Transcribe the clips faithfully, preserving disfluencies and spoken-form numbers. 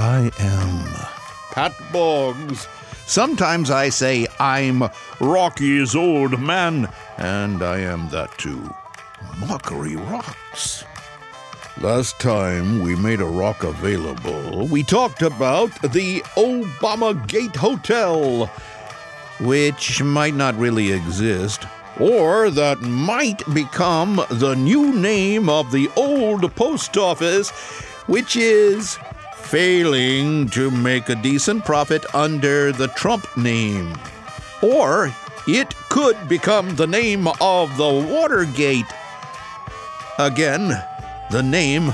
I am Pat Boggs. Sometimes I say I'm Rocky's old man, and I am that too. Mockery rocks. Last time we made a rock available, we talked about the Obama Gate Hotel, which might not really exist, or that might become the new name of the old post office, which is failing to make a decent profit under the Trump name. Or it could become the name of the Watergate. Again, the name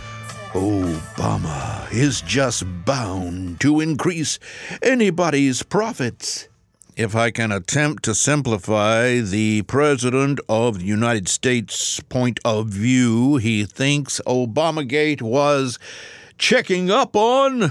Obama is just bound to increase anybody's profits. If I can attempt to simplify the President of the United States' point of view, he thinks Obamagate was checking up on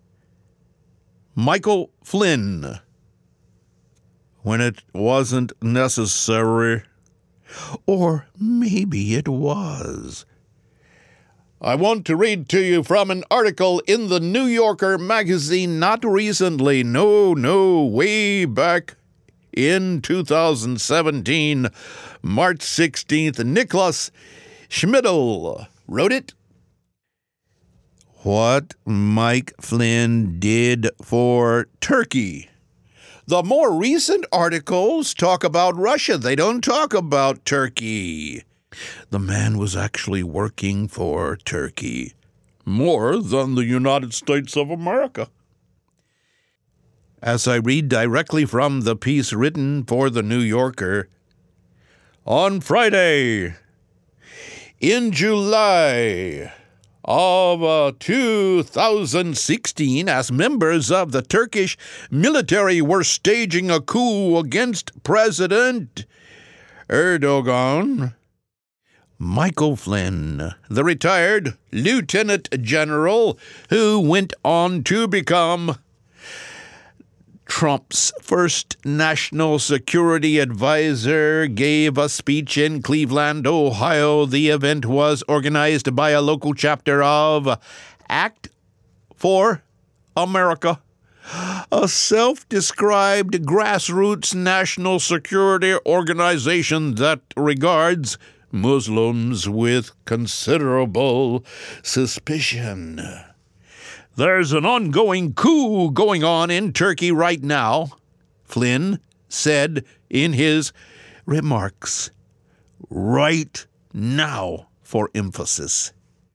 Michael Flynn when it wasn't necessary. Or maybe it was. I want to read to you from an article in the New Yorker magazine, not recently, no, no, way back in two thousand seventeen, March sixteenth. Nicholas Schmidl wrote it. What Mike Flynn did for Turkey. The more recent articles talk about Russia. They don't talk about Turkey. The man was actually working for Turkey more than the United States of America. As I read directly from the piece written for the New Yorker, on Friday, in July of uh, two thousand sixteen, as members of the Turkish military were staging a coup against President Erdogan, Michael Flynn, the retired lieutenant general who went on to become Trump's first national security advisor, gave a speech in Cleveland, Ohio. The event was organized by a local chapter of Act for America, a self-described grassroots national security organization that regards Muslims with considerable suspicion. There's an ongoing coup going on in Turkey right now, Flynn said in his remarks. Right now, for emphasis.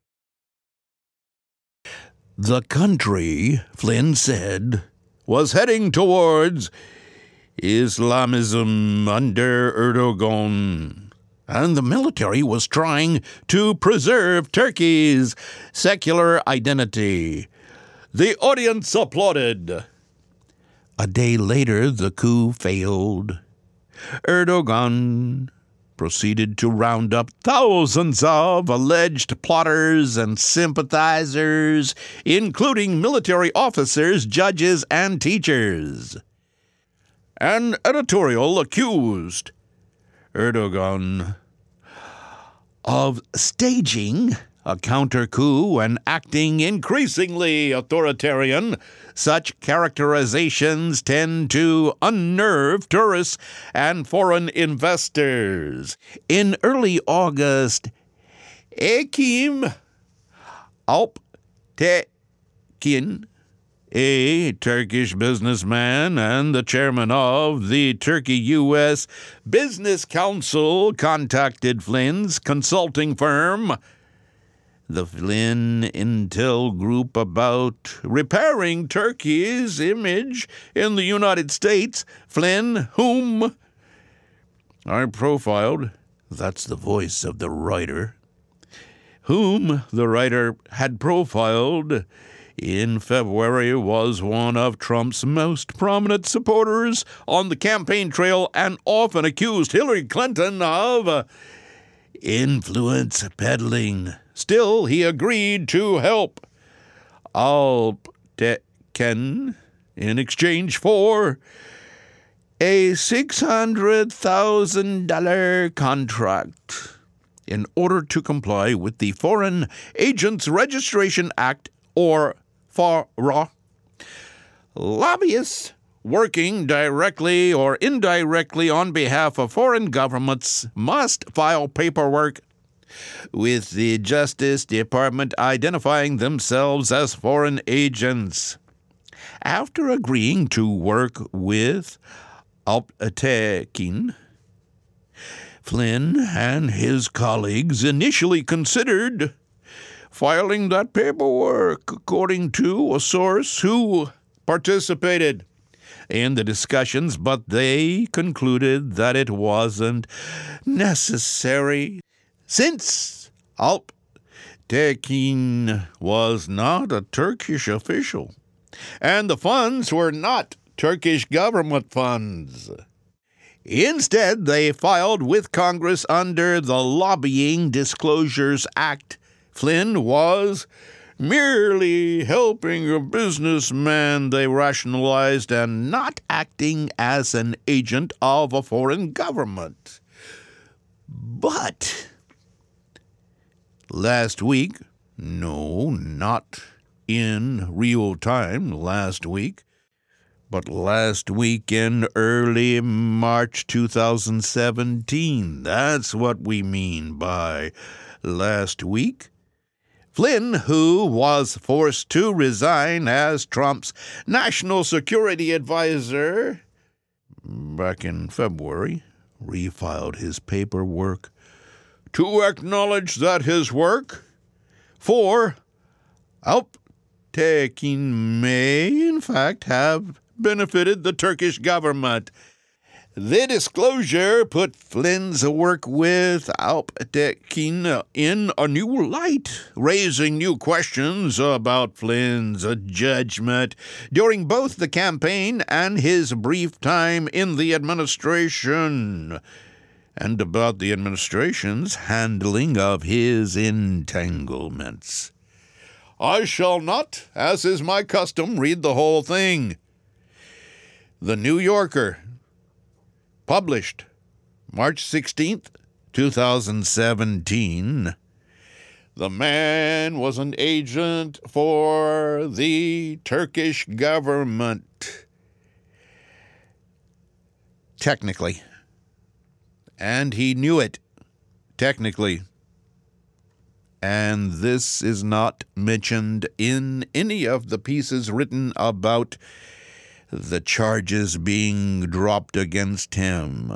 The country, Flynn said, was heading towards Islamism under Erdogan, and the military was trying to preserve Turkey's secular identity. The audience applauded. A day later, the coup failed. Erdogan proceeded to round up thousands of alleged plotters and sympathizers, including military officers, judges, and teachers. An editorial accused Erdogan of staging a counter-coup and acting increasingly authoritarian. Such characterizations tend to unnerve tourists and foreign investors. In early August, Ekim Alptekin, a Turkish businessman and the chairman of the Turkey-U S Business Council, contacted Flynn's consulting firm, the Flynn Intel Group, about repairing Turkey's image in the United States. Flynn, whom I profiled, that's the voice of the writer, whom the writer had profiled in February, was one of Trump's most prominent supporters on the campaign trail and often accused Hillary Clinton of influence peddling. Still, he agreed to help Alptekin in exchange for a six hundred thousand dollars contract in order to comply with the Foreign Agents Registration Act, or for raw. Lobbyists working directly or indirectly on behalf of foreign governments must file paperwork with the Justice Department identifying themselves as foreign agents. After agreeing to work with Alptekin, Flynn and his colleagues initially considered filing that paperwork, according to a source who participated in the discussions, but they concluded that it wasn't necessary, since Alptekin was not a Turkish official, and the funds were not Turkish government funds. Instead, they filed with Congress under the Lobbying Disclosures Act. Flynn was merely helping a businessman, they rationalized, and not acting as an agent of a foreign government. But last week, no, not in real time last week, but last week in early March two thousand seventeen, that's what we mean by last week, Flynn, who was forced to resign as Trump's national security advisor back in February, refiled his paperwork to acknowledge that his work for Alptekin may, in fact, have benefited the Turkish government. The disclosure put Flynn's work with Alptekin in a new light, raising new questions about Flynn's judgment during both the campaign and his brief time in the administration, and about the administration's handling of his entanglements. I shall not, as is my custom, read the whole thing. The New Yorker, published March sixteenth, two thousand seventeen. The man was an agent for the Turkish government. Technically. And he knew it. Technically. And this is not mentioned in any of the pieces written about the charges being dropped against him.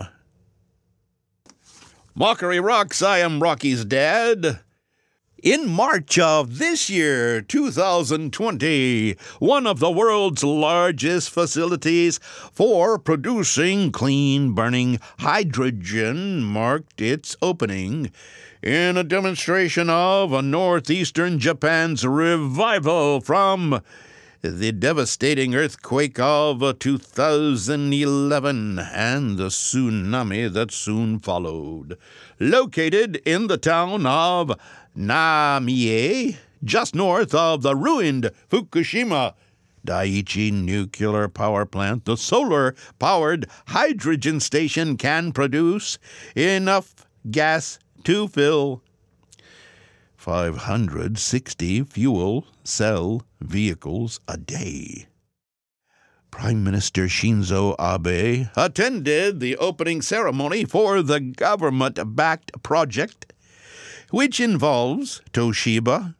Mockery rocks. I am Rocky's dad. In March of this year, two thousand twenty, one of the world's largest facilities for producing clean-burning hydrogen marked its opening in a demonstration of northeastern Japan's revival from the devastating earthquake of two thousand eleven and the tsunami that soon followed. Located in the town of Namie, just north of the ruined Fukushima Daiichi nuclear power plant, the solar-powered hydrogen station can produce enough gas to fill five hundred sixty fuel cell vehicles a day. Prime Minister Shinzo Abe attended the opening ceremony for the government-backed project, which involves Toshiba,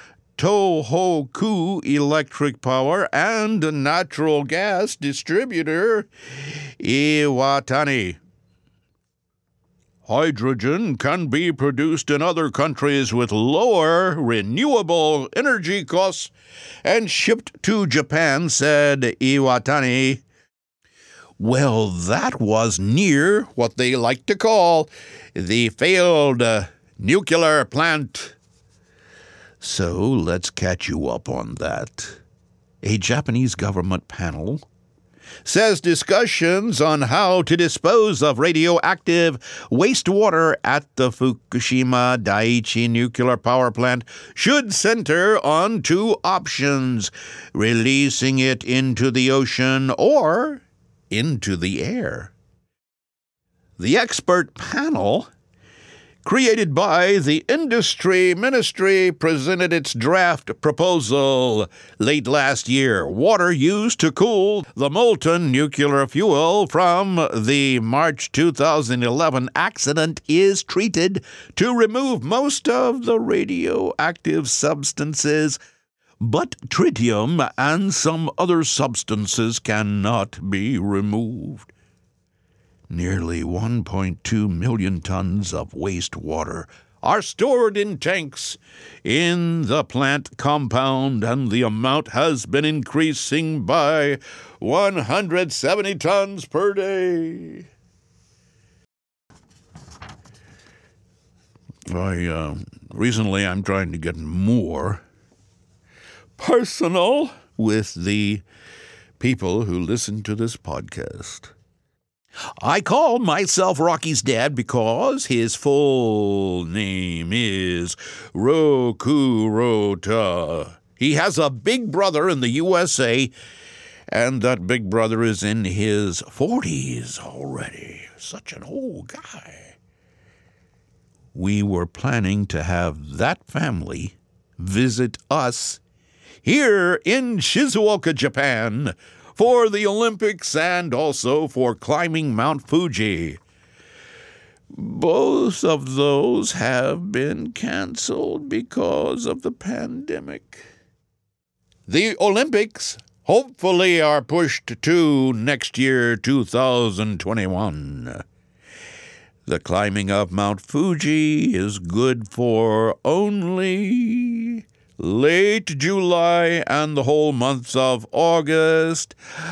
Tohoku Electric Power, and natural gas distributor Iwatani. Hydrogen can be produced in other countries with lower renewable energy costs and shipped to Japan, said Iwatani. Well, that was near what they like to call the failed uh, nuclear plant. So let's catch you up on that. A Japanese government panel says discussions on how to dispose of radioactive wastewater at the Fukushima Daiichi nuclear power plant should center on two options: releasing it into the ocean or into the air. The expert panel created by the Industry Ministry, presented its draft proposal late last year. Water used to cool the molten nuclear fuel from the March two thousand eleven accident is treated to remove most of the radioactive substances, but tritium and some other substances cannot be removed. Nearly one point two million tons of wastewater are stored in tanks in the plant compound, and the amount has been increasing by one hundred seventy tons per day. I, uh, recently I'm trying to get more personal with the people who listen to this podcast. I call myself Rocky's dad because his full name is Roku Rota. He has a big brother in the U S A, and that big brother is in his forties already. Such an old guy. We were planning to have that family visit us here in Shizuoka, Japan, for the Olympics and also for climbing Mount Fuji. Both of those have been canceled because of the pandemic. The Olympics hopefully are pushed to next year, two thousand twenty-one. The climbing of Mount Fuji is good for only late July and the whole month of August.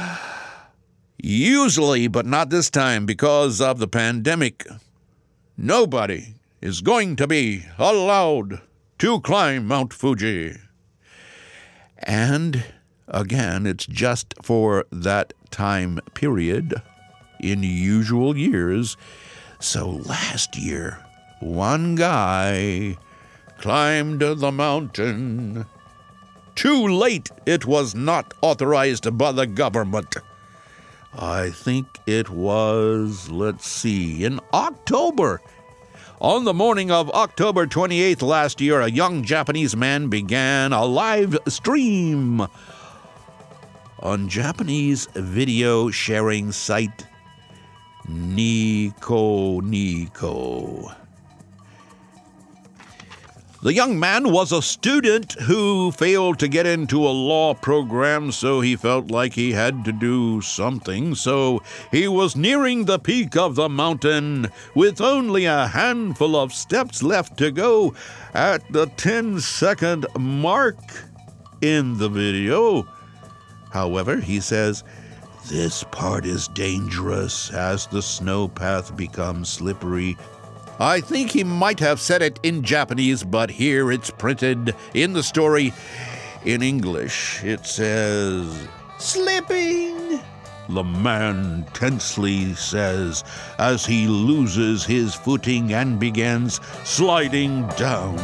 Usually, but not this time because of the pandemic. Nobody is going to be allowed to climb Mount Fuji. And again, it's just for that time period in usual years. So last year, one guy climbed the mountain. Too late. It was not authorized by the government. I think it was, let's see, in October. On the morning of October twenty-eighth last year, a young Japanese man began a live stream on Japanese video sharing site Nico Nico. The young man was a student who failed to get into a law program, so he felt like he had to do something. So he was nearing the peak of the mountain with only a handful of steps left to go at the ten-second mark in the video. However, he says, this part is dangerous as the snow path becomes slippery. I think he might have said it in Japanese, but here it's printed in the story in English. It says, slipping, the man tensely says as he loses his footing and begins sliding down.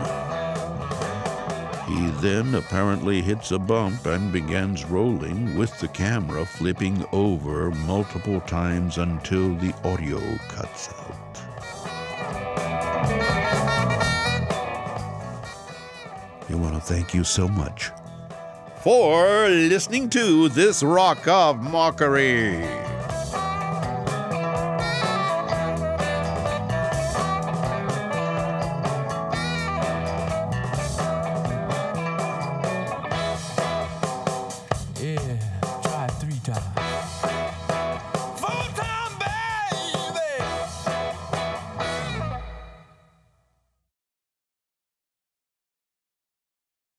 He then apparently hits a bump and begins rolling with the camera flipping over multiple times until the audio cuts out. I want to thank you so much for listening to this Rock of Mockery.